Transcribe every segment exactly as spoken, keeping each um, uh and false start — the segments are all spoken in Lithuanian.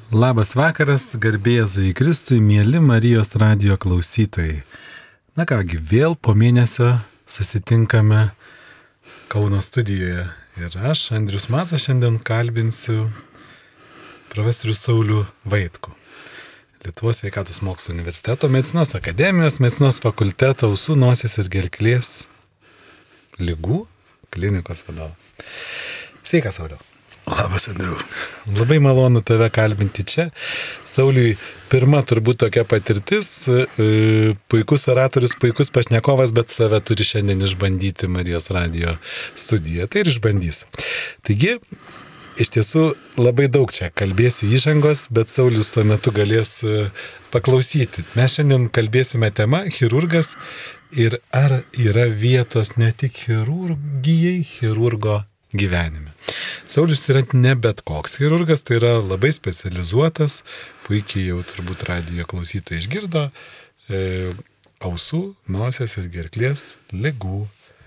Labas vakaras, garbė Jėzui Kristui, mieli Marijos radijo klausytojai. Na kągi, vėl po mėnesio susitinkame Kauno studijoje. Ir aš, Andrius Mazas, šiandien kalbinsiu profesorių Saulių Vaitkų. Lietuvos sveikatos mokslų universiteto medicinos akademijos, medicinos fakulteto ausų, nosies ir gerklės ligų klinikos vadovą. Sveikas, Sauliau. Labas, Andriu. Labai malonu tave kalbinti čia. Sauliui, pirma turbūt tokia patirtis, puikus oratorius, puikus pašnekovas, bet save turi šiandien išbandyti Marijos radijo studiją. Tai ir išbandys. Taigi, iš tiesų labai daug čia kalbėsiu įžangos, bet Saulius tuo metu galės paklausyti. Mes šiandien kalbėsime tema chirurgas ir ar yra vietos ne tik chirurgijai, chirurgo gyvenime. Saulius yra ne bet koks chirurgas, tai yra labai specializuotas, puikiai jau turbūt radijo klausytojai išgirdo, e, ausų, nosies ir gerklės ligų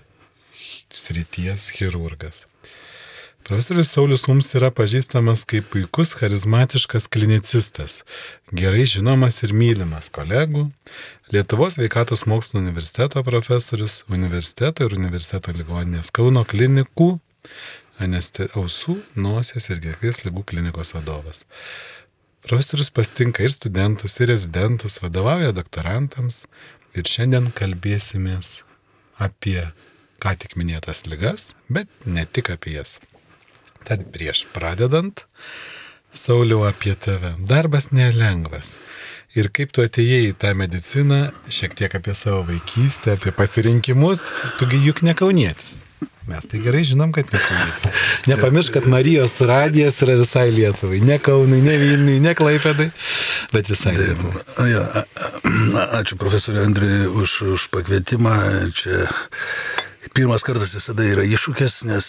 srities chirurgas. Profesorius Saulius mums yra pažįstamas kaip puikus, charizmatiškas klinicistas, gerai žinomas ir mylimas kolegų, Lietuvos sveikatos mokslų universiteto profesorius, universiteto ir universiteto ligoninės Kauno klinikų, Aneste, ausų, nosies ir gerklės ligų klinikos vadovas. Profesorius pasitinka ir studentus, ir rezidentus, vadovauja doktorantams ir šiandien kalbėsimės apie ką tik minėtas ligas, bet ne tik apie jas. Tad prieš pradedant, Sauliau, apie tave. Darbas nelengvas. Ir kaip tu atėjai į tą mediciną, šiek tiek apie savo vaikystę, apie pasirinkimus, tugi juk ne kaunietis. Mes tai gerai žinom, kad ne kaunietis. Nepamiršk, kad Marijos radijas yra visai Lietuvai. Ne Kaunui, ne Vilniui, ne Klaipėdai, bet visai Lietuvai. Ja, ačiū profesoriui Andriui už, už pakvietimą. Čia pirmas kartas visada yra iššūkis, nes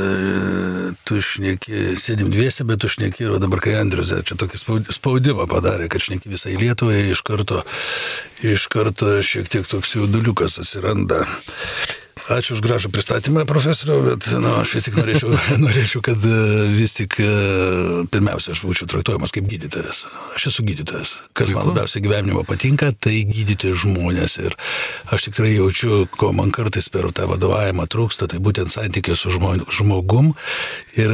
uh, tu šneki, sėdim dviese, bet tu šneki, o dabar kai Andrius čia tokį spaudimą padarė, kad šneki visai Lietuvai, iš karto, iš karto šiek tiek toks jauduliukas atsiranda. Ačiū už gražų pristatymą, profesoriau, bet nu, aš vis tik norėčiau, norėčiau, kad vis tik pirmiausia aš būčiau traktuojamas kaip gydytojas. Aš esu gydytojas. Kas man labiausiai gyvenimo patinka, tai gydyti žmonės. Ir aš tikrai jaučiu, ko man kartais per tą vadovavimą trūksta, tai būtent santykė su žmogum ir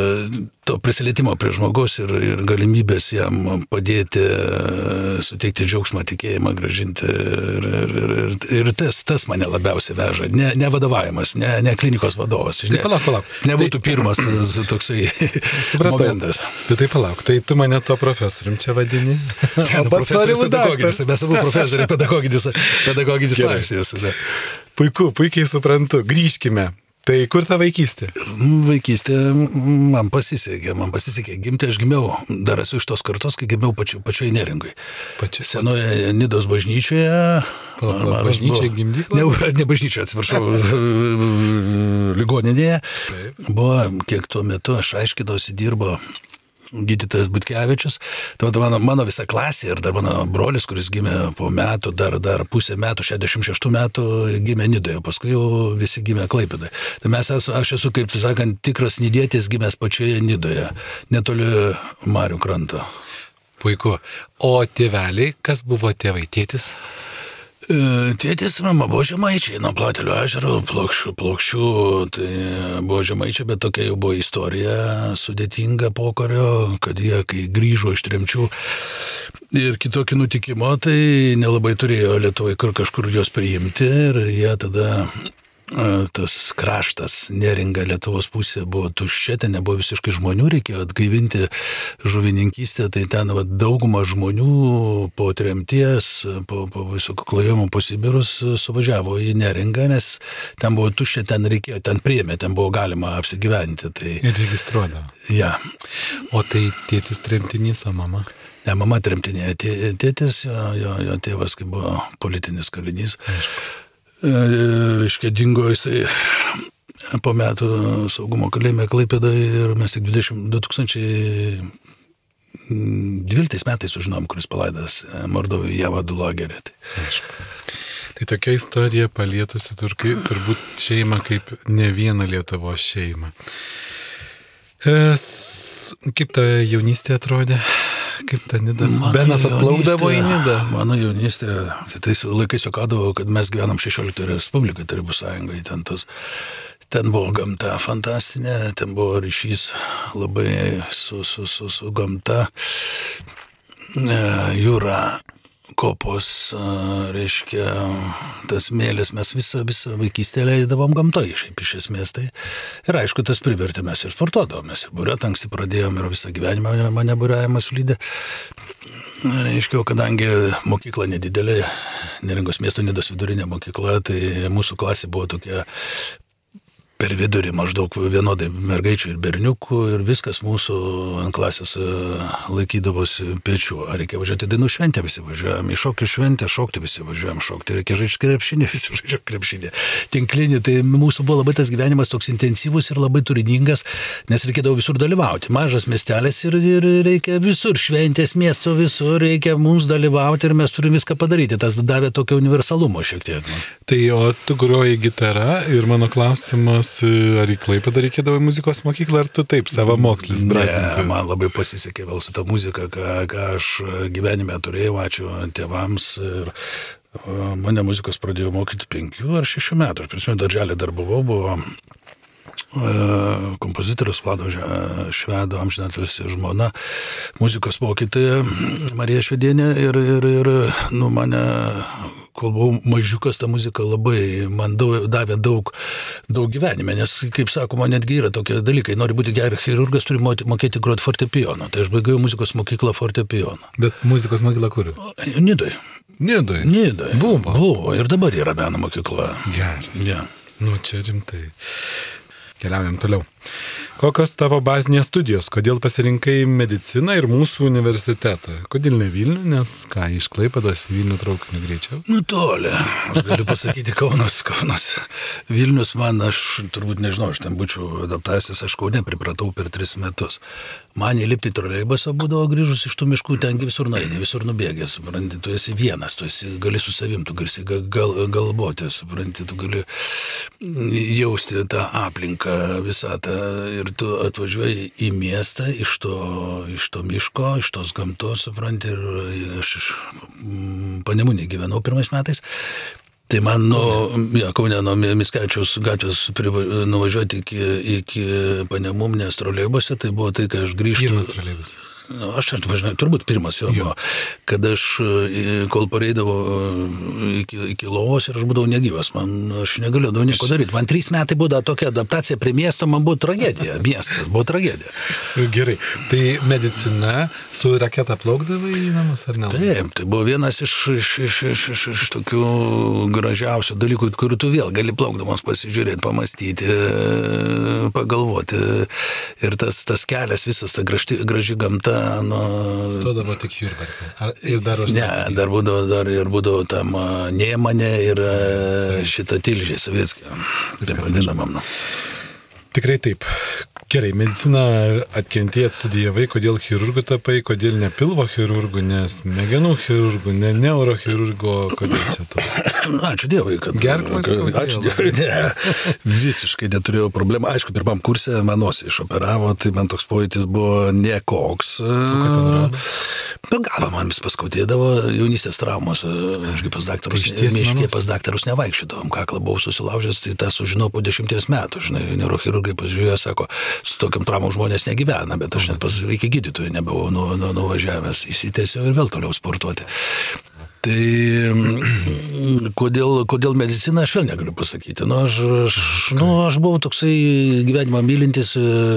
to prisilietimo prie žmogaus ir, ir galimybės jam padėti, suteikti džiaugsmą, tikėjimą, gražinti. Ir, ir, ir, ir tas, tas mane labiausiai veža. Ne, ne vadovavimas, ne, ne klinikos vadovas. Tai palauk, palauk. Nebūtų tai, pirmas toksai momentas. Tai tai palauk, tai tu mane to profesorium čia vadini? Ne, nu, profesorius pedagoginis, mes abu profesoriai pedagoginis, pedagoginis laipsnis. Puiku, puikiai suprantu. Grįžkime. Tai kur ta vaikystė? Vaikystė man pasisekė, man pasisekė gimti, aš gimiau, dar esu iš tos kartos, kai gimiau pačiu, pačioj Neringoj. Pačia. Senoje Nidos bažnyčioje. Pala, bažnyčioje gimdykla? Ne, ne bažnyčioje, atsiprašau, ligoninėje. Buvo, kiek tuo metu aš aiškinausi, dirbo gydytojas Butkevičius. Tai mano, mano visa klasė ir dar mano brolis, kuris gimė po metų, dar, dar pusę metų, šešiasdešimt šeštų metų, gimė Nidoje, paskui jau visi gimė Klaipėdoje. Tai mes esu, aš esu, kaip tu sakant, tikras nidietis gimęs pačioje Nidoje, netoli Marių kranto. Puiku. O tėveliai, kas buvo tėvai, tėtis? Tėtis mama buvo žemaičiai, nuo Platelio ežero, plokščių, plokščių, tai buvo žemaičiai, bet tokia jau buvo istorija sudėtinga pokario, kad jie, kai grįžo iš tremčių ir kitokį nutikimo, tai nelabai turėjo Lietuvai kur kažkur jos priimti ir jie tada, tas kraštas, Neringa, Lietuvos pusė buvo tuščia, ten nebuvo visiškai žmonių, reikėjo atgaivinti žuvininkystę, tai ten va, dauguma žmonių po tremties, po, po visokų klajomų po Sibirus suvažiavo į Neringą, nes ten buvo tuščia, ten reikėjo, ten priėmė, ten buvo galima apsigyventi. Tai... Ir registruodavo. Ja. O tai tėtis tremtinys, o mama? Ne, mama tremtinė, tėtis, jo, jo, jo tėvas, kai buvo politinis kalinys. Aišku. Reiškia, dingo jisai po metų saugumo kalėjime Klaipėdoje ir mes tik du tūkstančiai dvyliktais metais sužinom, kuris palaidas Mordovų Javadų lagerį. Tai. Aišku. Tai tokia istorija palietusi turbūt šeimą kaip ne vieną Lietuvos šeimą. Es, kaip ta jaunystė atrodė? kaip ta Nida? Benas atplaukdavo į Nidą. Mano jaunystė, tai tais laikais juokadavo, kad mes gyvenam šešioliktoje Respublikai, Tarybų Sąjungoje, ten tos, ten buvo gamta fantastinė, ten buvo ryšys labai su, su, su, su gamta, jūra, kopos, reiškia, tas mėlis, mes visą, visą vaikystę leisdavom gamtoje, šiaip iš esmės. Tai. Ir aišku, tas privertė, mes ir sportuodavom, mes ir būriuot anksti pradėjom ir visą gyvenimą mane būriavimas lydė. Reiškia, kadangi mokykla nedidelė, Neringos miesto Nidos vidurinė mokykla, tai mūsų klasė buvo tokia per vidurį maždaug vienodai mergaičių ir berniukų ir viskas mūsų ant klasės laikydavosi pečių. Ar reikia važiuoti dainų šventę, visi važiuojam, į šokių šventę, šokti visi važiuojam, šokti, reikia žaisti krepšinį, visi žaidžiam krepšinį, tinklinį. Tai mūsų buvo labai tas gyvenimas toks intensyvus ir labai turiningas, nes reikėdavo visur dalyvauti. Mažas miestelis ir, ir reikia visur, šventės miesto visur, reikia mums dalyvauti ir mes turim viską padaryti. Tas davė tokio universalumo šiek tiek. Tai o tu groji gitarą ir mano klausimas, ar į Klaipėdą reikėdavo muzikos mokyklą, ar tu taip savamokslis brazdinti? Ne, man labai pasisekė vėl su ta muzika, ką, ką aš gyvenime turėjau, ačiū tėvams. Ir mane muzikos pradėjo mokyti penkių ar šešių metų. Aš prisimenu, darželį dar buvau, buvo kompozitorius Vlado Švedo, amžinatilsį žmona, muzikos mokytoja Marija Švedienė ir, ir, ir nu, mane, kol buvau mažiukas, ta muzika labai man daug, davė daug, daug gyvenime, nes, kaip sakoma, netgi yra tokie dalykai, nori būti geras chirurgas, turi mokėti groti fortepijoną, tai aš baigiau muzikos mokyklą fortepijoną. Bet muzikos mokyklą kur? Nidoj. Nidoj? Nidoj. Buvo? Buvo, ir dabar yra meno mokykla. Geras. Yeah. Nu, čia rimtai. Keliaujam toliau. Kokios tavo bazinės studijos? Kodėl pasirinkai mediciną ir mūsų universitetą? Kodėl ne Vilnių, nes ką, iš Klaipėdos į Vilnių traukiniu greičiau? Nu, toli. Aš galiu pasakyti Kaunas, Kaunas. Vilnius man, aš turbūt nežinau, aš ten būčiau adaptavęsis, aš Kaune pripratau per tris metus. Man įlipti troleibusą būdavo grįžus iš tų miškų, ten visur nueini, visur nubėgęs, supranti, tu esi vienas, tu esi, gali su savim, tu gali gal, galvoti, supranti, tu gali jausti tą aplinką visą tą ir tu atvažiuoji į miestą iš to, iš to miško, iš tos gamtos, supranti, ir aš iš Panemunėj gyvenau pirmais metais. Tai man nuo ja, Kaune, nuo Mickevičiaus gatvės priva, nuvažiuoti iki, iki Panemunės troleibuse, tai buvo tai, kai aš grįžtu. Pirmas troleibus. Aš važinau, turbūt pirmas jau buvo, kad aš, kol pareidavau iki, iki lovos ir aš būdavau negyvas, man, aš negalėjau nieko daryti. Man trys metai būdavo tokia adaptacija prie miesto, man buvo tragedija, miestas buvo tragedija. Gerai, tai medicina su raketa plaukdavai į namus ar ne? Taip, tai buvo vienas iš, iš, iš, iš, iš, iš tokių gražiausių dalykų, kurių tu vėl gali plaukdamas pasižiūrėti, pamastyti, pagalvoti. Ir tas, tas kelias, visas ta graži, graži gamta. Nu, Stodavo tik Jurbarke. Ar ir dar ne, dar būdavo, dar ir būdavo tam Nėmanė ir Savitskė. Šitą Tilžė Savitskė. Taip vadinamam. Tikrai taip. Gerai, mediciną atkentėjai, studijavai, kodėl chirurgu tapai, kodėl ne pilvo chirurgu, nes smegenų chirurgu, ne neurochirurgu, kodėl čia tu? Ačiū Dievui, kad... Gerklas skaudėjo. Ačiū Dievui, ne. Visiškai neturėjau problemą. Aišku, pirmam kurse man nosį išoperavo, tai man toks pojūtis buvo nekoks. Nu, galva man vis paskautėdavo jaunystės traumos. Ašgi pas daktarus, tai miškė pas daktarus nevaikščiodavom. Kaklą buvau susilaužęs, tai tą sužinau po dešimties metų. Žinai, neurochirurgai pasižiūrėjo, sako, su tokiam traumom žmonės negyvena, bet aš net pas iki gydytojų nebuvau nu, nu, nuvažiavęs, įsitęsiau ir vėl toliau sportuoti. Tai kodėl, kodėl medicina, aš vėl negaliu pasakyti. Nu, aš, aš, nu, aš buvau toksai gyvenimą mylintis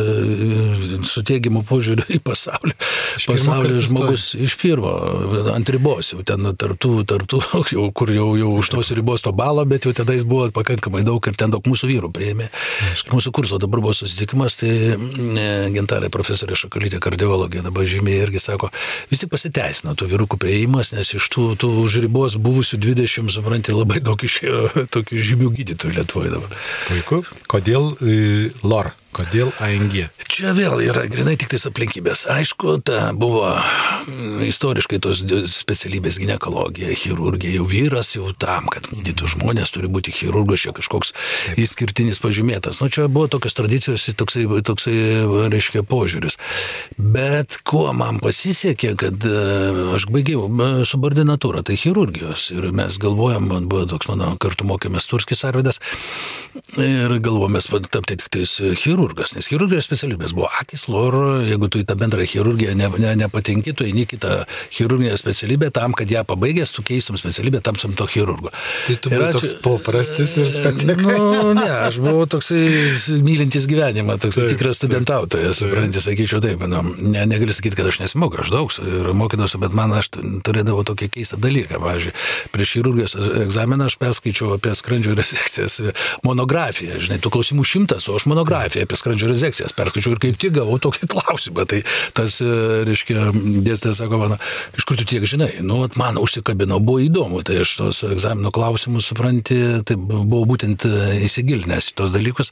su teigiamu požiūriu į pasaulį. Pasaulį žmogus iš pirmo, ant ribos, jau ten tartų, tartų, jau, kur jau, jau už tos ribos to balo, bet jau tada jis buvo pakankamai daug ir ten daug mūsų vyrų priėmė. Mūsų kurso dabar buvo susitikimas, tai Gintarė profesorė Šakalytė, kardiologė, dabar žymiai irgi sako, vis tik pasiteisino tų vyrukų priėjimas, nes iš tų, tų už ribos buvusių dvidešimt, supranti, labai daug išėjo tokių žymių gydytojų Lietuvoje dabar. Puiku. Kodėl e, L O R? Kodėl A N G? Čia vėl yra grinai tik tais aplinkybės. Aišku, ta buvo istoriškai tos specialybės ginekologija, chirurgija, jau vyras jau tam, kad gydytų žmonės, turi būti chirurgas, čia kažkoks išskirtinis pažymėtas. Nu, čia buvo tokios tradicijos, toksai, toksai reiškia, požiūris. Bet kuo man pasisekė, kad aš baigiau subordinatūrą, tai chirurgijos. Ir mes galvojom, man buvo toks mano kartu mokėmės Turskis Arvydas, ir galvojomės tapti tik tais chirurgas, nes chirurgijos specialybės buvo akis, loro, jeigu tu į tą bendrą chirurgiją ne, ne, nepatinki, tu eini kitą chirurginę specialybę tam, kad ją pabaigęs, tu keistum specialybę, tamsam to chirurgo. Tai tu buvai toks paprastis ir patekai? Nu, ne, aš buvau toksai mylintis gyvenimą, toks taip, tikras studentautojas, supranti, sakyčiau taip, nu, ne, negaliu sakyti, kad aš nesimokau, aš daug ir mokydavausi, bet man aš turėdavau tokį keistą dalyką, pavyzdžiui, prieš chirurgijos egzaminą aš perskaičiau apie skrandžio rezekcijas monografiją, žinai, tų klausimų šimtas, o aš monografiją apie skrandžio rezekcijas perskaičiau ir kaip tik gavau tokį klausimą. Tai tas, reiškia, dėstytojas sako, man, iš kur tu tiek žinai? Nu, man užsikabino, buvo įdomu, tai aš tos egzamino klausimus, supranti, tai buvau būtent įsigilinęs į tos dalykus.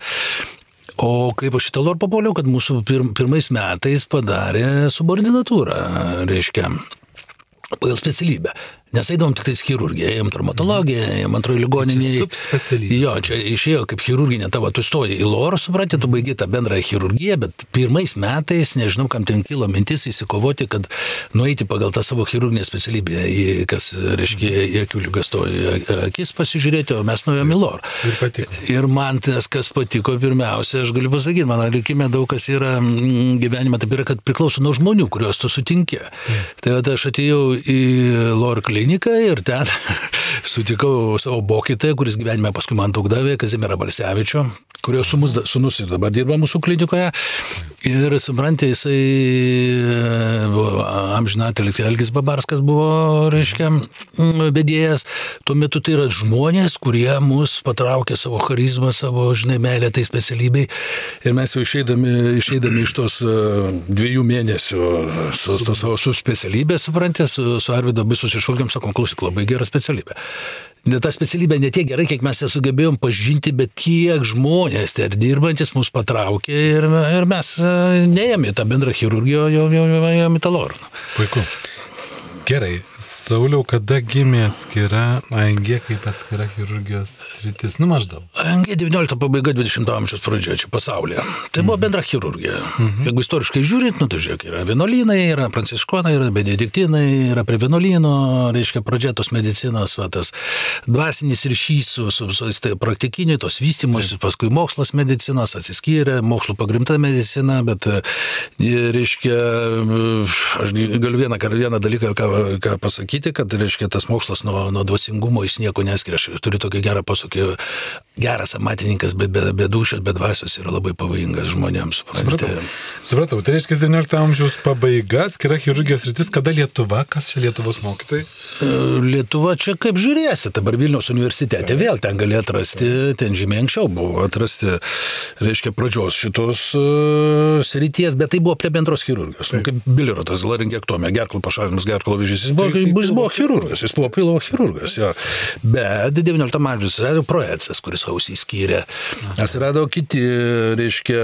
O kaip aš šitą lor papuoliau, kad mūsų pir, pirmais metais padarė subordinatūrą, reiškia, pagal specialybę. Nes eidavom tik tais chirurgiją, ėjom traumatologiją, ėjom antroji ligoninėje. Subspecialybė. Jo, čia išėjo kaip chirurginė tavo, tu stoji į lorą, supranti, tu baigi tą bendrąją chirurgiją, bet pirmais metais, nežinau, kam ten kilo mintis įsikovoti, kad nueiti pagal tą savo chirurginę specialybę, į, kas, reiškia, į akių lygą stoji akis pasižiūrėti, o mes nuėjom į lorą. Ir patiko. Ir man tas, kas patiko, pirmiausia, aš galiu pasakyti, mano likime daug kas yra gyvenime, taip yra, kad priklauso nuo žmonių, kuriuos tu sutinki. Mm. Tai va, aš atėjau į lorą kliniką ir ten sutikau savo mokytoją, kuris gyvenime paskui man daug davė, Kazimierą Balsevičių, kurio sūnus, sūnus dabar dirba mūsų klinikoje. Ir, suprantate, jisai buvo amžinatilsį Algis Babarskas buvo, reiškia, vedėjas. Tuo metu tai yra žmonės, kurie mus patraukė savo charizmą, savo, žinai, meilę tai specialybei. Ir mes jau išeidami, išeidami iš tos dviejų mėnesių su, su savo su specialybė, suprantate, su, su Arvydu abi susišvalgėm, sakom, klausyk, labai gera specialybė. Ta specialybė ne tiek gerai, kiek mes ją sugebėjom pažinti, bet kiek žmonės tai dirbantis mus patraukė ir, ir mes neėjome į tą bendrą chirurgiją, jau ėjome į tą lorą. Puiku. Gerai, Sauliau, kada gimė atskira A N G kaip atskira chirurgijos sritis? Nu, maždaug. A N G devyniolikto pabaiga, dvidešimto amžiaus pradžia čia pasaulyje. Tai buvo bendra chirurgija. Mhm. Jeigu istoriškai žiūrint, nu tai žiūrėk, yra vienuolynai, yra pranciškonai, yra benediktinai, yra prie vienuolyno, reiškia, pradžia tos medicinos, va, tas dvasinis ryšys su, su, su tai praktikiniai, tos vystymosis, paskui mokslas medicinos atsiskyrė, mokslo pagrimta medicina, bet, reiškia, aš galiu vieną, vieną dalyką, ką, ką pasakyti, kad, reiškia, tas mokslas nuo, nuo dvasingumo jis nieko neskiria. Aš turiu tokį gerą posakį, geras amatininkas, bet be, be dūšios, be dvasios yra labai pavojingas žmonėms. Supratau. Supratau. Tai reiškia devyniolikto amžiaus pabaiga, atskira chirurgijos sritis, kada Lietuva, kas čia Lietuvos mokytojai? Lietuva čia kaip žiūrėsi, dabar Vilniaus universitete vėl ten gali atrasti, ten žymiai anksčiau buvo atrasti, reiškia, pradžios šitos uh, srities, bet tai buvo prie bendros chirurgijos. Nu, kaip bilirotas, laringektomija, gerklų pašalinimas, gerklų vėžys. Jis buvo, jis buvo chirurgas, jis buvo pilvo chirurgas, jo. Bet devynioliktam amžius atsirado Proecas, kuris ausį skyrė. Atsirado kiti, reiškia,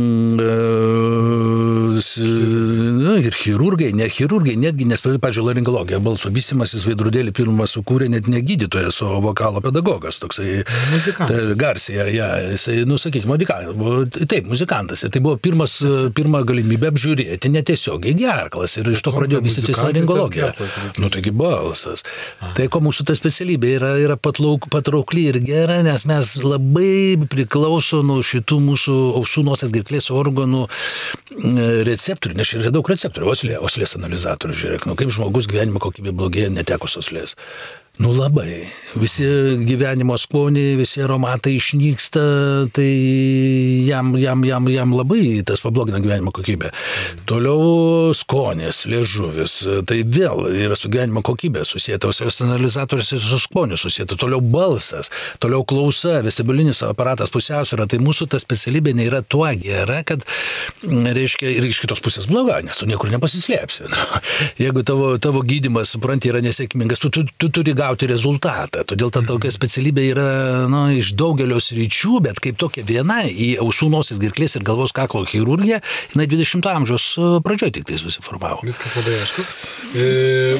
na, ir chirurgai, ne chirurgai, netgi, nes, pavyzdžiui, laringologija, balso vystymasis veidrodėlį pirmą sukūrė net ne gydytojas, o vokalo pedagogas, toksai muzikantas. Garsija, ja, jisai, nu, sakykime, muzikantas, taip, muzikantas. Tai buvo pirmas, pirma galimybė apžiūrėti netiesiogiai gerklas ir iš to pradėjo vystytis laringologija. Nu, taigi balsas. Aha. Tai ko mūsų ta specialybė yra, yra patlauk, patraukli ir gera, nes mes labai priklauso nuo šitų mūsų ausų nosies gerklės organų receptorių, nes yra daug receptorių, oslė, oslės analizatorių, žiūrėk, nu kaip žmogus gyvenimo kokybė blogėja netekus oslės. Nu labai. Visi gyvenimo skoniai, visi aromatai išnyksta, tai jam, jam, jam, jam labai tas pablogina gyvenimo kokybę. Toliau skonės, liežuvis, tai vėl yra su gyvenimo kokybė susijęta, oslės analizatorius ir su skoniu susijęta. Toliau balsas, toliau klausa, vestibulinis aparatas pusiausvyra, tai mūsų ta specialybė nėra tuo gera, kad, reiškia, ir iš kitos pusės bloga, nes tu niekur nepasislėpsi. Jeigu tavo, tavo gydymas, supranti, yra nesėkmingas, tu, tu, tu turi gauti rezultatą. Todėl ta tokia specialybė yra nu, iš daugelio sričių, bet kaip tokia viena į ausų, nosis, gerklės ir galvos kaklo chirurgiją, jinai dvidešimto amžiaus pradžioje tik tai susiformavo. Viskas labai aišku. E,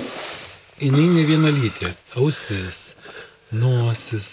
jinai ne vienalytė. Ausis, nosis,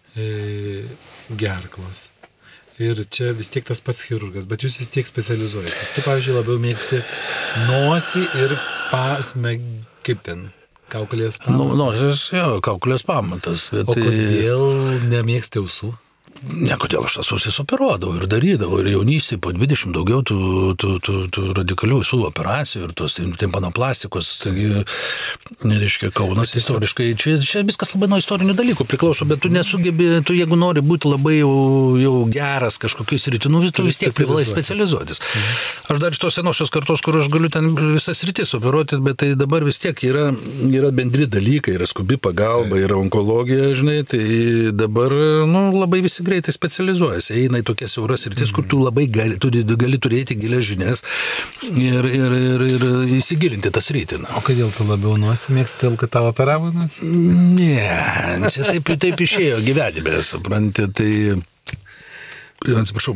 e, gerklos. Ir čia vis tiek tas pats chirurgas, bet jūs vis tiek specializuojatės. Tu, pavyzdžiui, labiau mėgsti nosį ir pasme, kaip ten, kaukolės pamatas. Nu, nosis, jo, kaukolės pamatas. Bet o kodėl nemėgsti ausų? Ne, kodėl aš tas ausis operuodavau ir darydavau. Ir jaunystėje po dvidešimt daugiau tų, tų, tų, tų radikalių ausų operacijų ir tos timpanoplastikos. Taigi, reiškia, Kaunas istoriškai, čia, čia viskas labai nuo istorinių dalykų priklauso, bet tu nesugebi, tu jeigu nori būti labai jau, jau geras kažkokiais rytinų, tu vis tiek privalai specializuotis. Mhm. Aš dar iš tos senosios kartos, kur aš galiu ten visas rytis operuoti, bet tai dabar vis tiek yra, yra bendri dalykai, yra skubi pagalba, yra onkologija, žinai, tai dabar, nu, labai visi greitai specializuojasi, eina į tokias siauras rytis, kur tu labai gali, tu gali turėti gilias žinias ir, ir, ir, ir įsigilinti tas rytį. O kodėl tu labiau nosį mėgsti, dėl kad tavo operavo nosį? Ne, čia taip, taip išėjo gyvenime, supranti, tai, atsiprašau,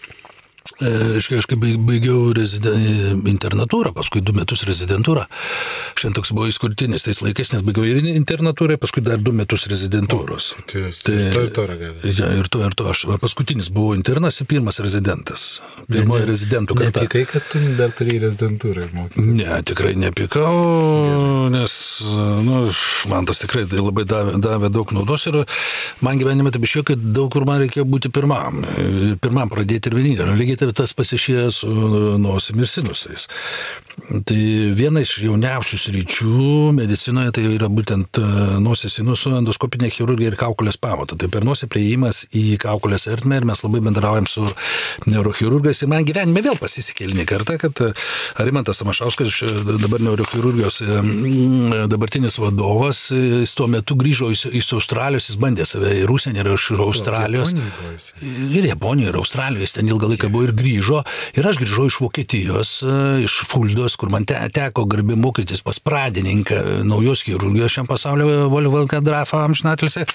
reiškia, aš kai baigiau reziden... internatūrą, paskui du metus rezidentūrą. Šiandien toks buvo įskurtinis tais laikais, nes baigiau ir internatūrą, paskui dar du metus rezidentūros. O, tai, tai, to ir to ragavęs. Ja, ir to ir to. Aš paskutinis buvau internas ir pirmas rezidentas. Pirmoji rezidentų karta. Nepykai, kad tu dar turėjai rezidentūrą ir mokyti? Ne, tikrai nepykau, nes nu, man tas tikrai tai labai davė, davė daug naudos ir man gyvenime taip išėjo, kad daug kur man reikėjo būti pirmam. Pirmam pradėti ir vienintelį. Lygiai taip tas pasišėjęs su nosim ir sinusais. Tai viena iš jauniausių sričių medicinoje tai yra būtent nosės sinusų endoskopinė chirurgija ir kaukolės pamato. Tai per nosį priėjimas į kaukolės ertmę ir mes labai bendraujam su neurochirurgais. Ir man gyvenime vėl pasisekė eilinį kartą, kad Arimantas Tamašauskas, dabar neurochirurgijos dabartinis vadovas, jis tuo metu grįžo iš Australijos, jis bandė save ir užsienį, ir iš Australijos. Ir Japonijoje, ir Australijos, ten ilgą laiką buvo ir grįžo. Ir aš grįžau iš Vokietijos, iš Fuldos, kur man te, teko garbė mokytis pas pradininką naujos chirurgijos šiam pasaulio Wolfgangą Grafą amžinatilsį,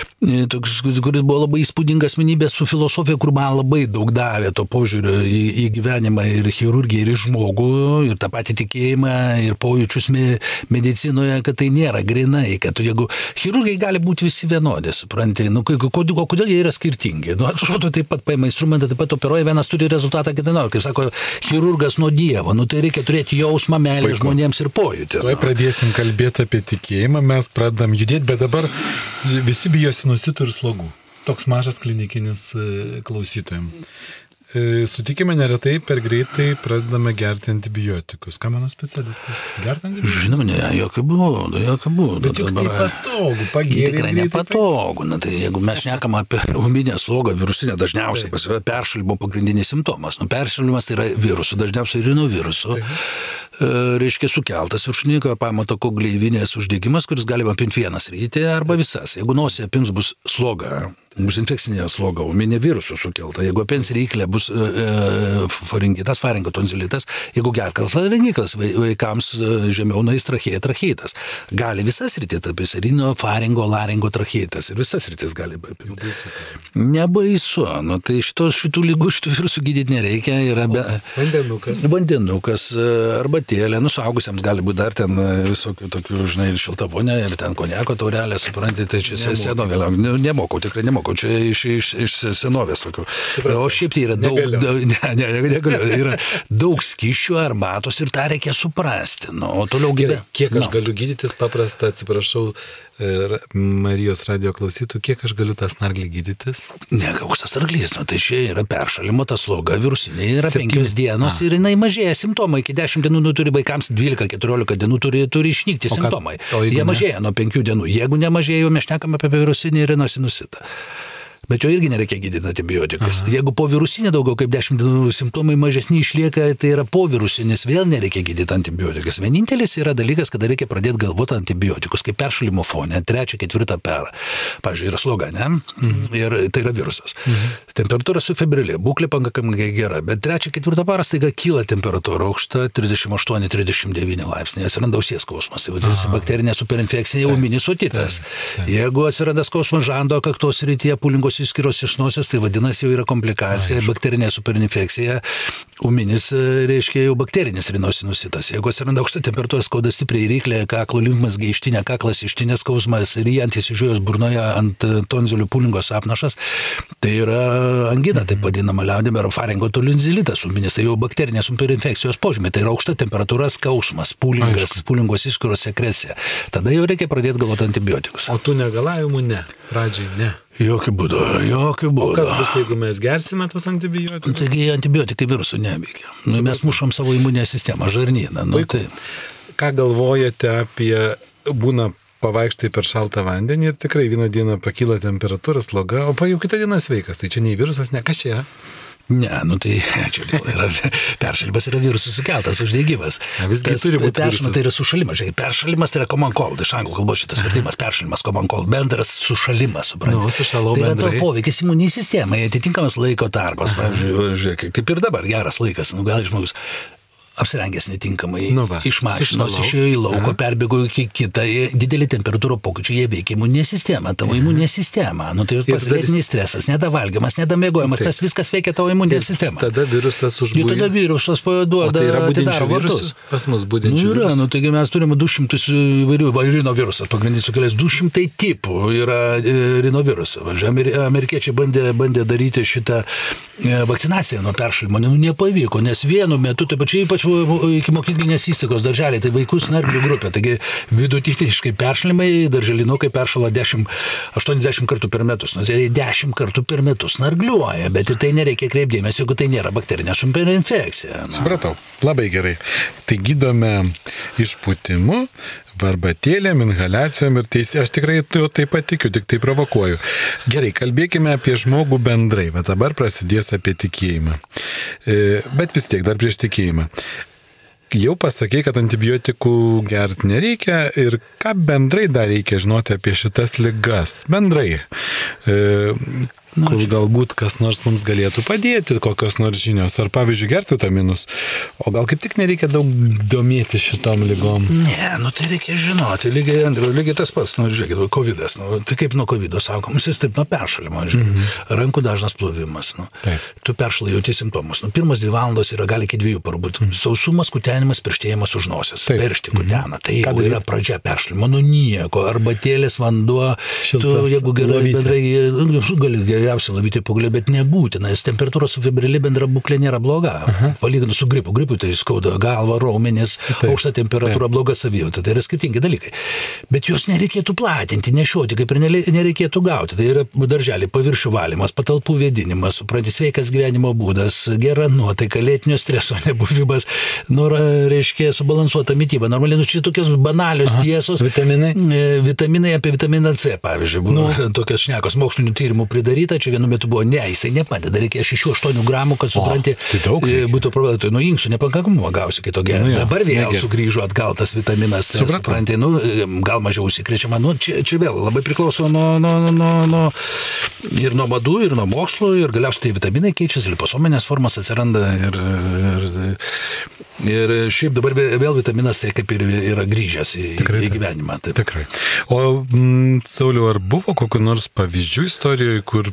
kuris buvo labai įspūdinga asmenybė su filosofija, kur man labai daug davė to požiūrio į, į gyvenimą ir chirurgiją, ir į žmogų, ir tą patį tikėjimą, ir pojūčius medicinoje, kad tai nėra grinai, kad tu, jeigu chirurgai gali būti visi vienodi, supranti, nu, kodėl, kodėl jie yra skirtingi? Nu, tu taip pat paima instrumentą, taip pat operuoja, vienas turi rezultatą, kitą nori. Kaip sako, chirurgas nuo Dievo, nu tai reikia turėti jausmą, meilę žmonėms ir pojūtį. Tuoj pradėsim kalbėti apie tikėjimą, mes pradedam judėti, bet dabar visi bijo sinusitų ir slogų. Toks mažas klinikinis klausytojams. Sutikime neretai, per greitai pradedame gerti antibiotikus. Ką mano specialistas? Gerti antibiotikus? Žinoma, ne, jokių būdų, jokių būdų. Bet juk tai patogu, pagėrė. Tikrai nepatogu. Na, tai jeigu mes šnekam apie ūminę slogą, virusinę, dažniausiai pasivė peršalimo pagrindinis simptomas. Nu, peršalimas tai yra virusų, dažniausiai rinovirusų. Reiškia sukeltas viršutinio kvėpavimo tako gleivinės uždegimas, kuris gali apimti vieną sritį arba visas. Jeigu nosį apims bus sloga, bus infekcinė sloga, ūminė virusų sukelta. Jeigu apims ryklę bus e, faringitas, faringotonzilitas, jeigu gerklas faringitas, vaikams žemiau nueis trachėja, tracheitas. Gali visas sritis apis, rino, faringo, laringo, tracheitas ir visas sritis gali apimti. Nebaisu. Nu, tai šitos, šitų lygų, šitų virusų gydyti nereikia. Yra be... Vandenukas. Vandenukas arba tėlė, nu, suaugusiems gali būti dar ten visokių tokių, žinai, ir šiltavonė, ir ten konjako taurelė, supranti, tai čia senovė, nemokau, tikrai nemokau, čia iš, iš, iš senovės tokių. Supratau. O šiaip tai yra daug, daug ne, ne, negaliu, yra daug skysčių, arbatos ir tą reikia suprasti. Nu, o toliau gyvena. Kiek aš no. galiu gydytis paprastą, atsiprašau, Marijos radio klausytų, kiek aš galiu tą snarglį gydytis? Ne, koks tas snarglys, nu, tai čia yra peršalimo, ta sloga virusinė, yra penkios dienos A. ir jinai mažėja simptomai, iki dešimt dienų nu, turi vaikams dvylika keturiolika dienų turi, turi išnykti o simptomai. Ką, Jie ne? mažėja nuo penkių dienų. Jeigu nemažėja, mes šnekam apie virusinį rinosinusitą. Bet jo irgi nereikia gydyti antibiotikais. Aha. Jeigu po virusinė daugiau kaip dešimt dienų simptomai mažesni išlieka, tai yra po virusinis, vėl nereikia gydyti antibiotikais. Vienintelis yra dalykas, kada reikia pradėti galvoti antibiotikus, kaip peršalimo fone, trečią, ketvirtą perą. Pavyzdžiui, yra sloga, ne? Mhm. Ir tai yra virusas. Mhm. Temperatūra su febrilė, būklė pakankamai gera, bet trečią, ketvirtą parą staiga kyla temperatūra aukšta, trisdešimt aštuoni trisdešimt devyni laipsniai, atsiranda ausies skausmas, tai vadinasi bakterinė superinfekcinė ūminis otitas. Jeigu atsiranda skausmas žando kaktos srityje, pūlingos įskiros iš nosies, tai vadinasi jau yra komplikacija, Aišku. bakterinė superinfekcija, ūminis, reiškia jau bakterinis rinosinusitas. Jeigu atsiranda aukšta temperatūra, skauda stipriai ryklė, kaklo limfmazgiai, ištinė, kaklas, ištinė skausmas, ryjantis išžiojus burnoje ant tonzilių pūlingos apnašas, tai yra angina, taip vadinama liaudime, yra faringotolinzilitas ūminis, tai jau bakterinės superinfekcijos požymiai, tai yra aukšta temperatūra, skausmas, pūlingas, Aišku. pūlingos įskiros sekrecija. Tada jau reikia pradėti galvoti antibiotikus. O tų negalavimų ne, pradžiai ne. Jokių būdų, jokių būdų. O kas bus, jeigu mes gersime tos antibiotikus? Taigi antibiotikai virusų neveikia. Nu, mes mušam savo imuninę sistemą, žarnyną. Nu, tai... Ką galvojate apie, būna pavaikštai per šaltą vandenį ir tikrai vieną dieną pakyla temperatūra, sloga, o pa jau kitą dieną sveikas. Tai čia nei virusas, ne kas čia yra? Ne, nu tai čia yra peršalimas yra virusų sukeltas uždegimas. Visgi turi būti virusas. Tai yra sušalimas. Žiūrėk, peršalimas tai yra common cold. Iš anglų kalbos šitas vertimas peršalimas common cold. Bendras sušalimas, suprantate. Nu, sušalau tai bendrai. Tai yra to poveikis imuniniai sistemai, atitinkamas laiko tarpas. Pavyzdžiui, žiūrėk, kaip ir dabar geras laikas. Nu, gal žmogus apsirengęs netinkamai, nu va, iš mašinos išėjo į lauką, perbėgo į kitą, didelį temperatūrų pokyčių, jie veikia imuninė sistema, tavo imuninė sistema. Nu, tai pasilėtinis stresas, nedavalgymas, nedamiegojimas, tas viskas veikia tavo imuninė sistema. Tada virusas užbūja. Tada virusas duoda, tai atidaro vartus. Pas mus būdinčių nu, yra, virusų. Nu, taigi mes turime du šimtus įvairių, rinovirusas, pagrindinis sukėlėjas, du šimtai tipų yra rinovirusų. Amerikiečiai bandė, bandė daryti šitą vakcinaciją nuo peršalimo, nu, nepavyko, nes vienu metu, taip pačiai ypač iki mokyklinės įstaigos darželiai, tai vaikų snarglių grupė, taigi vidutiniškai peršalimai, darželinukai peršala dešimt aštuoniasdešimt kartų per metus, nu, tai dešimt kartų per metus snargliuoja, bet į tai nereikia kreipdėmės, jeigu tai nėra bakterinė superinfekcija. Na. Supratau, labai gerai. Tai gydome išpūtimu, varbatėlėm, inhaliacijom ir teisė. Aš tikrai taip pat tikiu, tik tai provokuoju. Gerai, kalbėkime apie žmogų bendrai. Va dabar prasidės apie tikėjimą. E, bet vis tiek dar prieš tikėjimą. Jau pasakei, kad antibiotikų gerti nereikia ir ką bendrai dar reikia žinoti apie šitas ligas. Bendrai. E, Nu, kur galbūt kas nors mums galėtų padėti, kokios nors žinios, ar pavyzdžiui gerti vitaminus, o gal kaip tik nereikia daug domėti šitom ligom. Ne, nu tai reikia žinoti, lygiai, Andriu, lygiai tas pats, nu žiūrėkit, kovidas, nu, tai kaip nuo kovido sakomas, jis taip nuo peršalimo, žiūrėk, mm-hmm. rankų dažnas plovimas, nu, taip. Tu peršalai jauti simptomus, nu, pirmas dvi valandos yra gali iki dviejų parbūt, mm-hmm. sausumas, kutenimas, pirštėjimas už nosies, peršti kutena, mm-hmm. tai jau yra pradžia peršalimo, nu nieko, arbatėlės, vanduo, šiltas, tu, jeigu gerai bendrai, gali geriausiai labyti pagulė, bet nebūtina, nes temperatūros su febrilė bendra būklė nėra bloga. Aha. Palyginus su gripu, gripui tai skauda galva, raumenis, taip, aukšta temperatūra, taip. Bloga savijauta, tai yra skirtingi dalykai. Bet jos nereikėtų platinti, nešioti, kaip ir nereikėtų gauti. Tai yra darželiai, paviršių valymas, patalpų vėdinimas, supranti, sveikas gyvenimo būdas, gera nuotaika, lėtinio streso nebuvimas, nora, reiškia, subalansuota mityba. Normaliai, nu, čia tokios banalios Aha. tiesos. Vitaminai? Vitaminai apie vitaminą C, pavyzdžiui, buvo nu. tokios šnekos mokslinių tyrimų pridaryta. Čia vienu metu buvo, ne, jisai nepadeda, reikia šešių aštuonių gramų, kad supranti, o, tai daug, būtų problema, nu, inksų nepakankamumą gausi kito gero. Nu, ja, dabar vėl negeri. Sugrįžo atgal tas vitaminas, supranti, nu, gal mažiau užsikrečiama, nu, čia, čia vėl labai priklauso nuo, nuo, nuo, nuo, ir nuo madų, ir nuo mokslo, ir galiausiai tai vitaminai keičiasi, liposominės formos atsiranda ir, ir, ir šiaip dabar vėl vitaminas C kaip ir yra grįžęs į, Tikrai, į gyvenimą. Taip. Tikrai. O, mm, Sauliau, ar buvo kokių nors pavyzdžių istorijoje, kur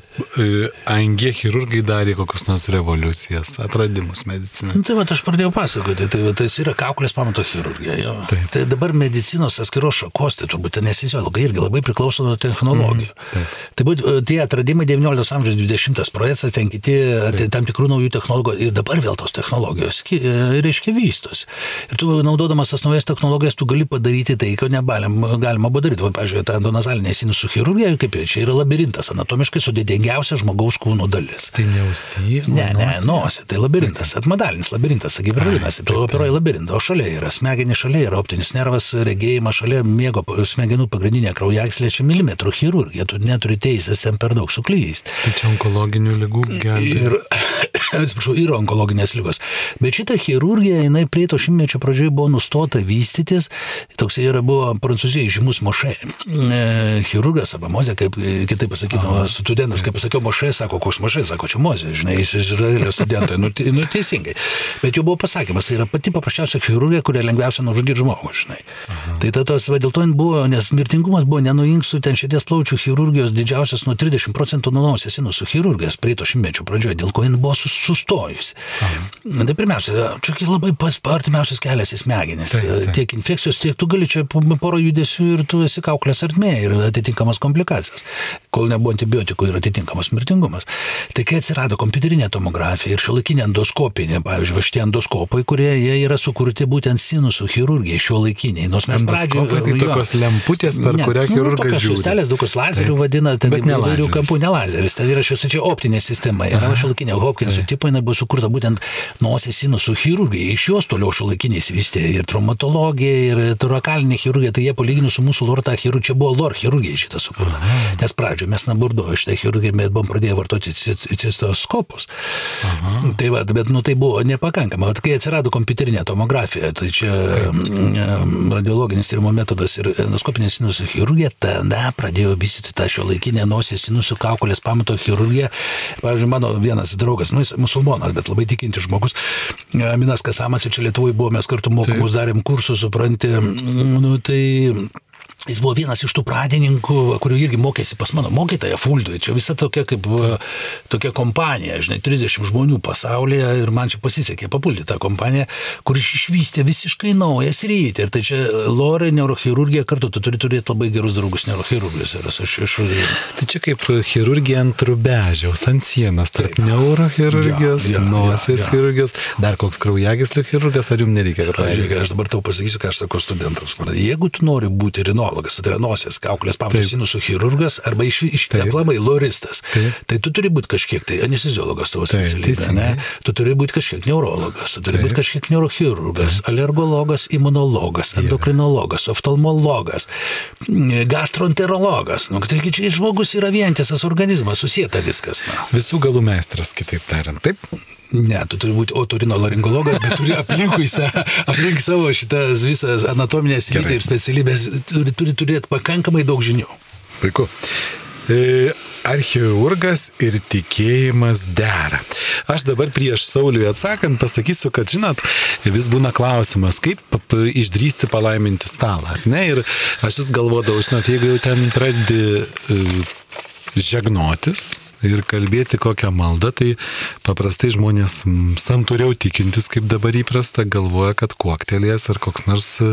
angie chirurgai darė kokios nors revoliucijas, atradimus medicinoje? Nu, tai va, aš pradėjau pasakoti, tai, va, tai yra kaukolės pamato chirurgija. Jo. Tai dabar medicinos atskiros šakos, tai turbūt anesteziologai irgi labai priklauso nuo technologijų. Mm, tai buvo tie atradimai devynioliktas amžiaus dvidešimtas projektas, ten kiti, tai, tam tikrų naujų technologijų. Ir dabar vėl tos technologijos, reiškia, vystosi. Ir tu naudodamas tas naujas technologijas, tu gali padaryti tai, ko negalima padaryti. Va, pavyzdžiui, ta endonazalinė sinusų chirurgija, kaip čia yra labirintas, anatomiškai sudėtingas sudėtingiausia žmogaus kūno dalis. Tai neausyje? Ne, ne, nosį. Tai labirintas, atmodalinis labirintas, taigi virlinas, operuoja labirintą, o šalia yra smegenys, šalia yra optinis nervas, regėjimas, šalia miego smegenų pagrindinė kraujagyslė, čia milimetrų chirurgija, tu neturi teisės ten per daug suklysti. Tai čia onkologinių ligų gelbėjimas. Ir, atsiprašau, yra onkologinės ligos. Bet šita chirurgija, jinai prieito šimtmečio pradžioje buvo nustota vystytis, toks yra buvo Prancūzijai žymus Mošė. Chirurgas arba Mozė, kaip kitaip pasakytum, studentas, kaip pasakiau, Mošė, sako, koks Mošė, sako, čia Mozė, žinai, jis Izraelio studentai, nu, nu teisingai. Bet jau buvo pasakymas, tai yra pati paprasčiausia chirurgija, kuria lengviausia nužudyti žmogų, žinai. Aha. Tai ta tos, va, dėl to buvo, nes mirtingumas buvo nenuinkstų ten širdies plaučių chirurgijos didžiausias nuo trisdešimt procentų nuo nosies sinusų chirurgijos prieito šimtmečio pradžioje, dėl ko jin buvo sustojusi. Aha. Tai pirmiausia, čia labai artimiausias kelias į smegenis. Tai, tai. Tiek infekcijos, tiek tu gali čia porą judesių ir tu esi kauklės artmė ir atitinkamas komplikacijos. Kol nebuvo antibiotikų ir atitinkamas mirtingumas. Tai kai atsirado kompiuterinė tomografija ir šiuolaikinė endoskopinė, pavyzdžiui, šitie endoskopai, kurie jie yra sukurti būtent sinusų chirurgijai šiuolaikiniai. Nors mes pradžioje... Tai tokios lemputės, per ne, kurią chirurgas nu, žiūri. Stelės, daug kas lazerių tai. Vadina, ten įvairių kampų, ne lazeris. Tai yra šviesučiai optinė sistema. Yra šiuolaikinė Hopkinso tipo, jinai buvo sukurta būtent nosies sinusų chirurgijai. Iš jos toliau šiuolaikiniai vystė ir traumatologija, ir torakalinė chirurgija. Tai jie palyginus su mūsų lorta chirurgija, čia buvo lor chirurgija šitą sukurta. Aha. Nes pradžioje mes neburdo šitą chirurgiją, mes buvom pradėję vartoti cistoskopus. Aha. Tai va, bet nu, tai buvo nepakankama. Kai atsirado kompiuterinė tomografija, tai čia Taip. radiologinis tyrimo metodas ir endoskopinė sinusų chirurgija, tada pradėjo vystyti tą šiuolaikinę nosies sinusų kaukolės pamato chirurgiją. Pavyzdžiui, mano vienas draugas, nu, jis musulmonas, bet labai tikintis žmogus, Minas Kasamas, čia Lietuvoje buvo, mes kartu mokomus darėm kursus, supranti, nu, tai... Jis buvo vienas iš tų pradininkų, kurių irgi mokėsi pas mano mokytoją Fuldui. Čia visa tokia kaip tokia kompanija, žinai, trisdešimt žmonių pasaulyje ir man čia pasisekė papulti tą kompaniją, kuris išvystė visiškai naują sritį. Ir tai čia lorai, neurochirurgija kartu, tu turi turėti labai gerus draugus neurochirurgijos. Ir aš iš... Tai čia kaip chirurgija ant rubežiaus, ant sienos, tarp neurochirurgijos, ja, ja, nosies ja, ja. chirurgijos, dar koks kraujagyslių chirurgas, ar jums nereikia? Žiūrėk, aš dabar tau pasakysiu, ką aš sakau studentams. Jeigu tu nori būti rino tai yra nosies, kaukolės pamato sinusų chirurgas arba iš, iš labai loristas. Taip. Tai tu turi būti kažkiek, tai anesteziologas tavo specialybė, ne? Tu turi būti kažkiek neurologas, tu turi Taip. būti kažkiek neurochirurgas, Taip. alergologas, imunologas, endokrinologas, oftalmologas, gastroenterologas. Nu, taigi čia žmogus yra vientisas organizmas, susieta viskas. Na. Visų galų meistras, kitaip tariant, taip? Ne, tu turi būti otorinolaringologas, bet turi aplinkui, aplink savo šitas visas anatominės sritį ir specialybės, turi, turi turėti pakankamai daug žinių. Puiku. E, ar chirurgas ir tikėjimas dera? Aš dabar prieš Sauliui atsakant pasakysiu, kad, žinot, vis būna klausimas, kaip išdrįsti palaiminti stalą. Ne? Ir aš vis galvodavau, žinot, jeigu jau ten pradedi uh, žegnotis, ir kalbėti kokią maldą, tai paprastai žmonės santūriau tikintis, kaip dabar įprasta, galvoja, kad kuoktelės ar koks nors, e,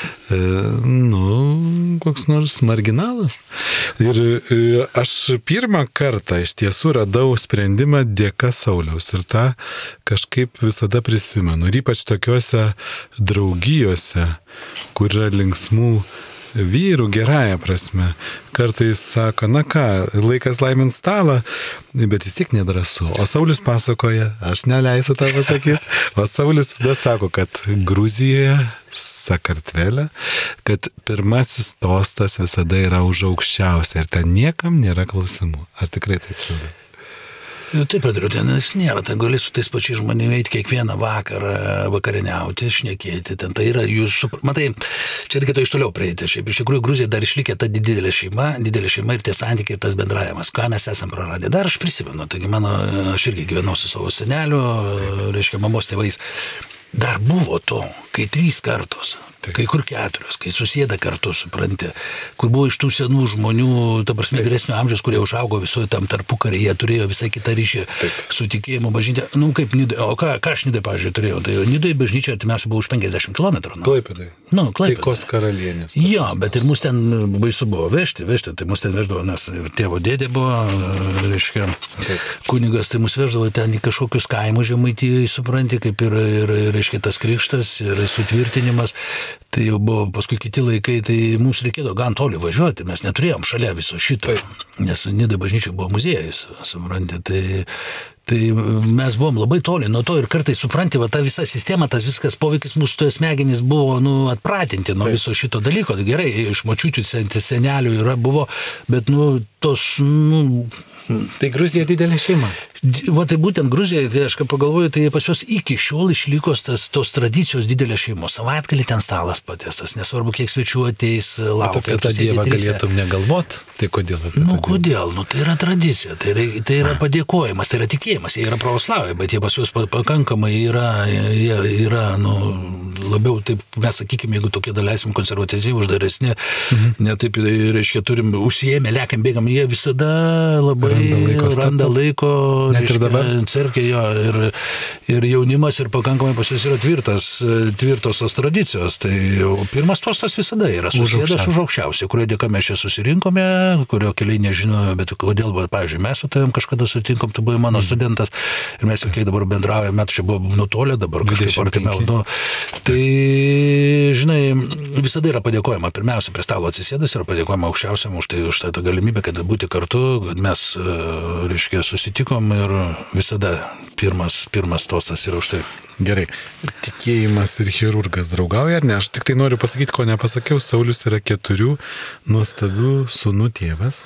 nu, koks nors marginalas. Ir e, aš pirmą kartą iš tiesų radau sprendimą dėka Sauliaus ir tą kažkaip visada prisimenu. Ir ypač tokiuose draugijose, kur yra linksmų vyrų gerąją prasme. Kartais sako, na ką, laikas laimint stalą, bet vis tiek nedrąsu. O Saulis pasakoja, aš neleisiu tą pasakyti, o Saulis visada sako, kad Gruzijoje, Sakartvele, kad pirmasis tostas visada yra už aukščiausią ir ten niekam nėra klausimų. Ar tikrai taip, Sauliu? Taip, Pedro, ten nėra, ten gali su tais pačiais žmonėmis eiti kiekvieną vakarą, vakarieniauti, šnekėti, ten tai yra jūs, matai, čia reikėtų iš toliau prieiti, šiaip iš tikrųjų Gruzija dar išlikė ta didelė šeima, didelė šeima ir tie santykiai ir tas bendravimas, ką mes esam praradę. Dar aš prisimenu, taigi mano, aš irgi gyvenau su savo seneliu, reiškia mamos tėvais, dar buvo to, kai trys kartos. Taip. Kai kur keturios, kai susėda kartu, supranti, kur buvo iš tų senų žmonių, ta prasme, vyresnio amžiaus, kurie užaugo visoje tam tarpukarį, jie turėjo visai kitą ryšį Taip. su tikėjimu bažnyčia. Nu, kaip Nidai, o ką, ką aš Nidai, pavyzdžiui, turėjau? Tai Nidai bažnyčia artimiausia buvo už penkiasdešimt kilometrų. Nu. Klaipėdai. Nu, Klaipėdai. Taikos karalienės. Jo, bet ir mus ten baisu buvo vežti, vežti, tai mus ten veždavo, nes ir tėvo dėdė buvo, reiškia, Taip. kunigas, tai mus veždavo ten į kažkokius kaimus Žemaitijoje, supranti, kaip ir, ir, reiškia, tas krikštas ir sutvirtinimas. tai jau buvo paskui kiti laikai, tai mums reikėjo gan toli važiuoti, mes neturėjom šalia viso šito, nes Nidoj bažnyčiai buvo muziejus, suprantate, tai, tai mes buvom labai toli nuo to ir kartais supranti, va, ta visa sistema, tas viskas poveikis mūsų toje smegenys buvo nu, atpratinti nuo viso šito dalyko. Gerai, iš močiučių senelių yra buvo, bet nu, tos... Nu, tai Gruzija didelė šeima. Va tai būtent Gruzija, tai aš pagalvoju, tai pas juos iki šiol išlikos tas, tos tradicijos didelės šeimos. Savaitgalį ten stalas patiestas, nesvarbu, kiek svečių ateis, laukia. Apie tą Dievą galėtum negalvot, tai kodėl? Nu, kodėl? Nu, tai yra tradicija, tai yra, tai yra padėkojimas, tai yra tikėjimas, jie yra pravoslavai, bet jie pas juos pakankamai yra, jie yra, nu, labiau taip, mes sakykime, jeigu tokie daleisim konservatyviai, uždaresni, mhm. ne taip, reiškia, turim užsiėmę, lekiam, bėgam, jie visada labai randa laiko, randa laiko net ir dabar cerkė jo, ir, ir jaunimas, ir pakankamai pas jis yra tvirtas, tvirtos tos tradicijos. Tai jau pirmas tostas visada yra susėdas už aukščiausiai, kurio dėka mes čia susirinkome, kurio keliai nežinome, bet kodėl, pavyzdžiui, mes su tavim kažkada sutinkom, tu buvai mano studentas, ir mes, kai dabar bendraujame, metų čia buvo nutolę, dabar kažkaip artimiau. Nu, tai, žinai, visada yra padėkojama. Pirmiausia, prie stalo atsisėdus yra padėkojama aukščiausiam už tai, už tą galimybę, kad būti kartu, kad mes, reiškia, susitikom ir visada pirmas, pirmas tostas yra už tai. Gerai. Tikėjimas ir chirurgas draugauja, ar ne? Aš tik tai noriu pasakyti, ko nepasakiau. Saulius yra keturių nuostabių sūnų tėvas,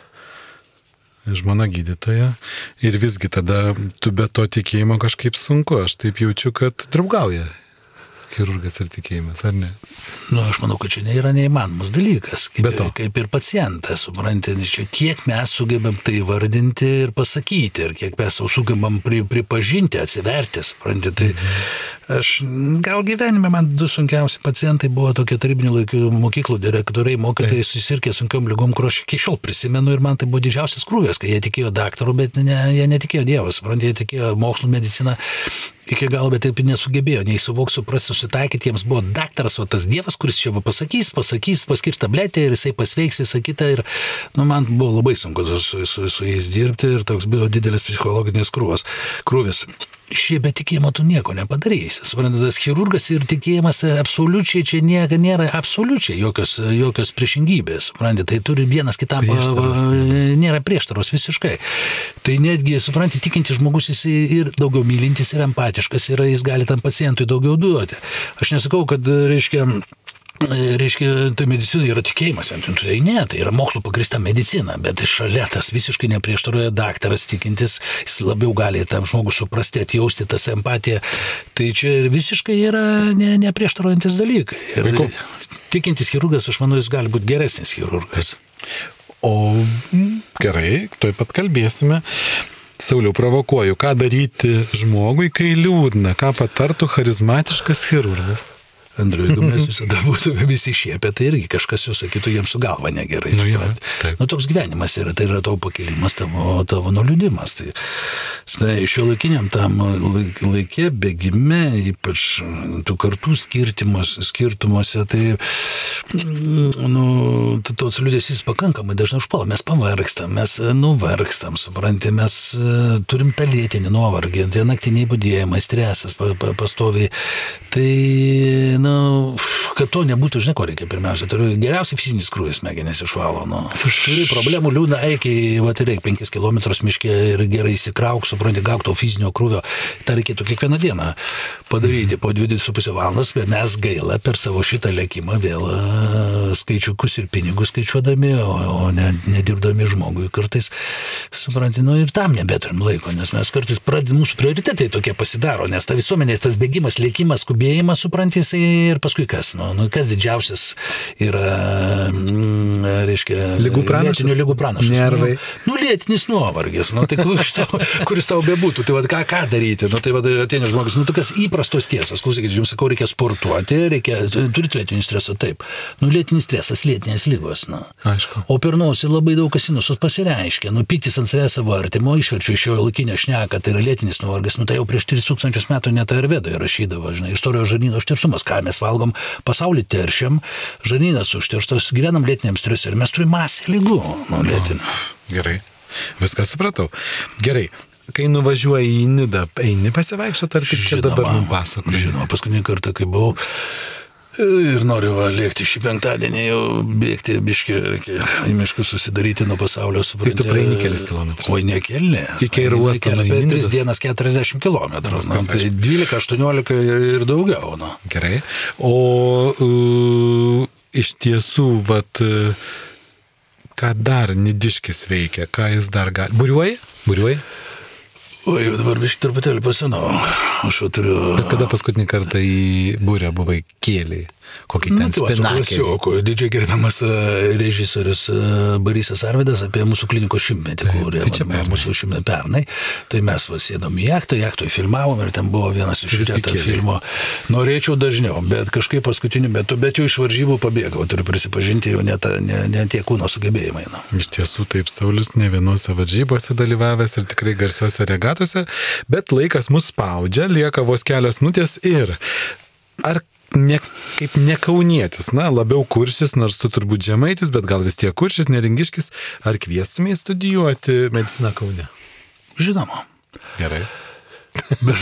žmona gydytoja. Ir visgi tada tu be to tikėjimo kažkaip sunku. Aš taip jaučiu, kad draugauja chirurgas ir tikėjimas, ar ne? Nu, aš manau, kad čia yra neįmanomas dalykas, kaip, kaip ir pacientas, suprantate, čia kiek mes sugebam tai vardinti ir pasakyti, ir kiek mes sugebam pri, pripažinti, atsiverti, suprantate, tai aš, gal gyvenime man du sunkiausi pacientai buvo tokie tarybinių laikų mokyklų direktoriai, mokytojai susirkė sunkiom lygom, kur aš iki šiol prisimenu, ir man tai buvo didžiausias krūvės, kai jie tikėjo daktaru, bet ne, jie netikėjo Dievas, suprantate, jie tikėjo mokslo mediciną iki galo, bet taip nesugebėjo, nei suvokti, suprasti, susitaikyti, jiems buvo daktaras, o tas Dievas, kuris čia pasakys, pasakys, paskirs tabletę ir jisai pasveiks visą kitą, ir nu, man buvo labai sunku su, su, su jais dirbti, ir toks buvo didelis psichologinis krūvas, krūvis. Šie be tikėjimo tu nieko nepadarysi. Suprantate, tas chirurgas ir tikėjimas absoliučiai čia nieka, nėra absoliučiai jokios, jokios priešingybės. Suprantate, tai turi vienas kitam, nėra prieštaros visiškai. Tai netgi, suprantate, tikintis žmogus jis ir daugiau mylintis ir empatiškas yra, jis gali tam pacientui daugiau duoti. Aš nesakau, kad, reiškia, reiškia, tai medicina yra tikėjimas, tai ne, tai yra mokslo pagrįsta medicina, bet šalia tas visiškai neprieštaroja daktaras tikintis, jis labiau gali tam žmogų suprasti, atjausti tas empatiją, tai čia visiškai yra ne, neprieštarojantis dalykai. Ir Vaiku. Tikintis chirurgas, aš manau, jis gali būti geresnis chirurgas. O gerai, tuoj pat kalbėsime. Sauliau, provokuoju, ką daryti žmogui, kai liūdna, ką patartų charizmatiškas chirurgas? Andriu, jeigu mes visada būtume visi šiepę, tai irgi kažkas jau sakytų, jiems su galva negerai. Nu, ja, nu, toks gyvenimas yra, tai yra tavo pakilimas, tavo, tavo nuliūdimas. Tai, štai, šio laikiniam tam laikė, bėgime, ypač tų kartų skirtumuose, tai nu, tos liūdesys pakankamai dažnai užpuola. Mes pavargstam, mes nuvargstam, suprantate, mes turim tą lėtinį nuovargį, tai naktiniai budėjimai, stresas pastoviai. Tai nu, kad to nebūtų, žinai, ko reikia pirmiausia. Turiu geriausiai fizinis krūvis smegenys išvalo. Nu. Turi problemų, liūdna, eik į, va, tai reikia penkis kilometrus miške ir gerai įsikrauk, supranti, gauk to fizinio krūvio. Tai reikėtų kiekvieną dieną padaryti po dvi su pusė valandos, bet mes gaila per savo šitą lėkimą vėl skaičiukus ir pinigus skaičiuodami, o, o ne, nedirbdami žmogui. Kartais, supranti, nu ir tam nebeturim laiko, nes mes kartais pradėm, mūsų prioritetai tokie pasidaro, nes ta visuomenės, tas bėgimas, lėkimas, skubėjimas, supranti, ir paskui kas, nu, nu kas didžiausias yra, mm, reiškia, lygų pranašas, lygų pranašas. Nervai. Nu, nu, lėtinis nuovargis, nu, tai kuris tau, kuris tau bebūtų, tai vad, ką, ką daryti, nu, tai vad, ateina žmogus, nu, tokias įprastos tiesas, klausykit, jums sakau, reikia sportuoti, reikia, turite lėtinį stresą, taip, nu, lėtinis stresas, lėtinės lygos, nu. Aišku. O per nosį labai daug sinusus pasireiškia, nu, pyktis ant savęs savo artimo, išverčiu iš jo laikinę šneką, tai yra lėtinis nuovargis, nu, tai jau prieš tris tūkstančius metų net Ajurvedoje rašydavo, žinai, istorijos žarnyno užterštumas, ką mes valgom, pasaulį teršiam, žarnynas užterštas, gyvenam lėtiniam stresui ir mes turime masę lygų, nu, lėtinę. Gerai, viską supratau. Gerai, kai nuvažiuoji į Nidą, eini pasivaikščioti, ar tik čia žinoma, dabar mums pasakoji? Žinoma, paskutinį kartą, kai buvau, Ir noriu va, lėkti šį penktadienį, jau bėgti biškį į miškus, susidaryti nuo pasaulio, supranti. Tai tu praeini kelis kilometrus. Oi, ne keli. Iki ir uosto. Per tris dienas keturiasdešimt kilometrų. Na, tai dvylika, aštuoniolika ir daugiau. Na. Gerai. O uh, iš tiesų, vat, ką dar Nidiškis veikia, ką jis dar gali? Buriuoji? Buriuoji? Oi, dabar biškį truputėlį pasenau. Aš jau turiu... Bet kada paskutinį kartą į būrę buvai kėliai? Kokį ten spinakį? Didžiai gerbiamas režisiorius Borisas Arvydas apie mūsų klinikos šimtmetį, tai, kurie tai čia va, mūsų šimtmetį pernai. Tai mes va, sėdom į jachtą, jachtoj filmavom ir ten buvo vienas iš šitą filmo. Norėčiau dažniau, bet kažkaip paskutiniu metu, bet jau iš varžybų pabėgau, turiu prisipažinti, jau ne, ta, ne, ne tie kūno sugebėjimai. Na. Iš tiesų taip, Saulius ne vienose varžybose dalyvavęs ir tikrai garsiose regatose, bet laikas mus spaudžia, lieka vos kelios minutės ir ar ne, kaip ne kaunietis, na, labiau Kuršis, nors tu turbūt Žemaitis, bet gal vis tiek Kuršis, Neringiškis, ar kviestumėjai studijuoti mediciną Kaune? Žinoma. Gerai. Bet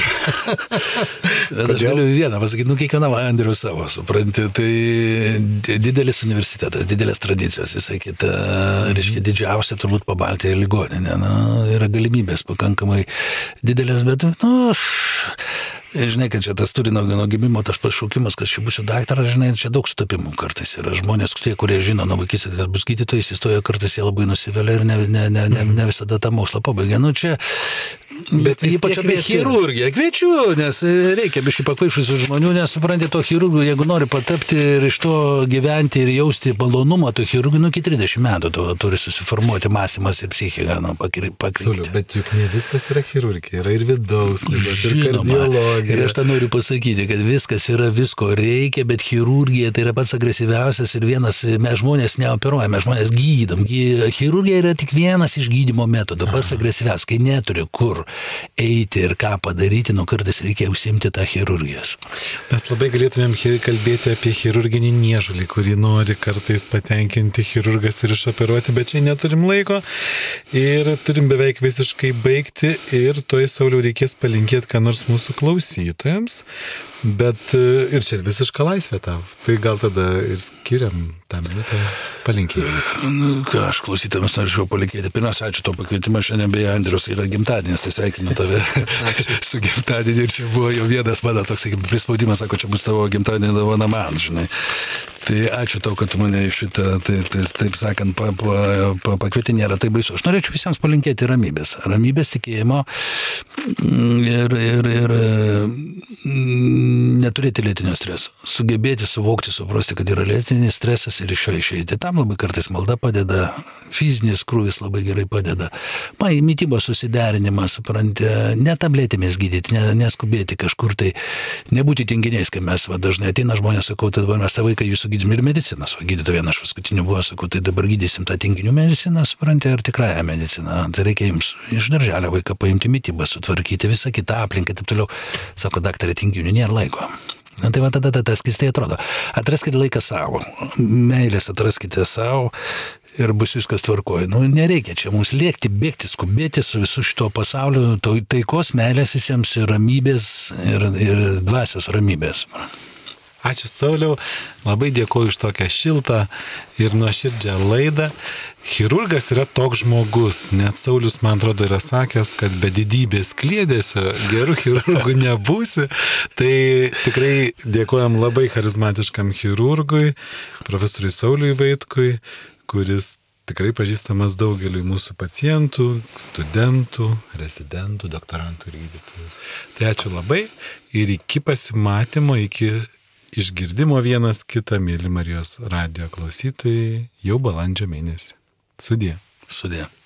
aš galiu vieną pasakyti, nu kiekvienam Andriu savo, supranti, tai didelis universitetas, didelės tradicijos, visai kita, reiškia, didžiausia turbūt Pabaltijos ligoninė, na, yra galimybės pakankamai didelės, bet, nu, žinai, kad čia tas turi nuo, nuo gimimo tas pašaukimas, kad čia būsiu daktaras, žinai, čia daug sutapimų kartais yra. Žmonės, tie, kurie žino nuo vaikystės, kad bus gydytojais, įstoja kartais jie labai nusivelia ir ne, ne, ne, ne, ne visada tą mokslą pabaigia. Nu, čia, bet ypač apie chirurgiją kviečiu, nes reikia biškai pakvaišusių žmonių, nes supranti, to chirurgų, jeigu nori patapti ir iš to gyventi ir jausti malonumą, to chirurgų, nu, iki trisdešimt metų to turi susiformuoti mąstymas ir psichika, nu, pakreipti. Bet juk ne viskas yra chirurgija, yra ir vidaus ligos, ir kardiologija. Ir aš tą noriu pasakyti, kad viskas yra visko reikia, bet chirurgija tai yra pats agresyviausias ir vienas, mes žmonės neoperuojame, žmonės gydom. Chirurgija yra tik vienas iš gydymo metodų, pats agresyviausias, kai neturi kur eiti ir ką padaryti, nu kartais reikia užsiimti tą chirurgijos. Mes labai galėtumėm kalbėti apie chirurginį niežulį, kurį nori kartais patenkinti chirurgas ir išoperuoti, bet čia neturim laiko ir turim beveik visiškai baigti ir toj, Sauliau, reikės palinkėti ką nors mūsų klausytojams, bet ir čia visiška laisvė tau. Tai gal tada ir skiriam tą minutę palinkėjimą. Nu, ką aš klausytėms norėčiau palinkėti. Pirmiausia, ačiū to pakvietimą. Šiandien beje Andrius yra gimtadienis, tai sveikinu tave su gimtadieniu. Ir čia buvo jau vienas mano toks prispaudimas, sako, čia bus tavo gimtadienio dovana man, žinai. Tai ačiū tau, kad tu mane šitą, tai, tai, taip sakant, pa, pa, pa, pakvieti, nėra tai baisu. Aš norėčiau visiems palinkėti ramybės. Ramybės tikėjimo ir, ir, ir neturėti lėtinio streso. Sugebėti suvokti, suprasti, kad yra lėtinis stresas ir iš jo išeiti. Tam labai kartais malda padeda, fizinis krūvis labai gerai padeda. Man mitybos susiderinimas, supranti, ne tabletėmis gydyti, ne, neskubėti kažkur tai, nebūti tinginiais, kai mes va, dažnai ateina žmonės, sakau, tai dabar mes tą vaiką jūsų gydysim ir medicinos. Va, gydyto vieną aš paskutiniu buvo, sakau, tai dabar gydysim tą tinginių mediciną, supranti, ar tikrąją mediciną. Tai reikia jums iš darželio vaiką paimti mitybą, sutvarkyti visą kitą aplinką, taip toliau. Sako, daktarė, tinginių nėra laiko. Na tai va tada tas keistai atrodo. Atraskite laiką savo, meilės atraskite savo ir bus viskas tvarkoja. Nu, nereikia čia mums lėkti, bėgti, skubėti su visu šito pasauliu, taikos, meilės visiems ir ramybės ir, ir dvasios ramybės. Ačiū, Sauliau, labai dėkoju už tokią šiltą ir nuoširdžią laidą. Chirurgas yra toks žmogus, net Saulius, man atrodo, yra sakęs, kad be didybės kliedėsio gerų chirurgų nebūsi. Tai tikrai dėkojam labai charizmatiškam chirurgui, profesoriui Sauliui Vaitkui, kuris tikrai pažįstamas daugeliui mūsų pacientų, studentų, rezidentų, doktorantų ir gydytojų. Tai ačiū labai ir iki pasimatymo, iki išgirdimo vienas kitą, mėly Marijos radijo klausytojai, jau balandžio mėnesį. Sudie. Sudie.